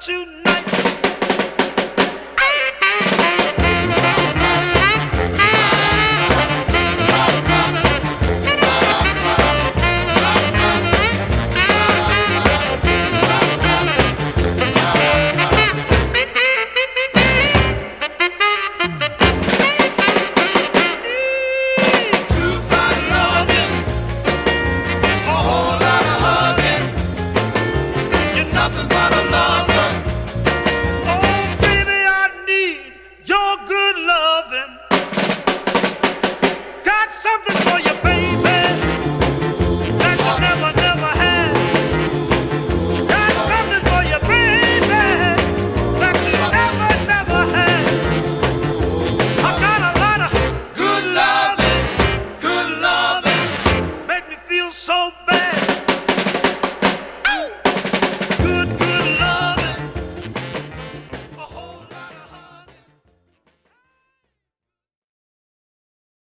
tonight. Nothing but a lover. Oh, baby, I need your good loving. Got something for you, baby, that you never, never had. Got something for you, baby, that you never, never had. I got a lot of good loving, make me feel so bad.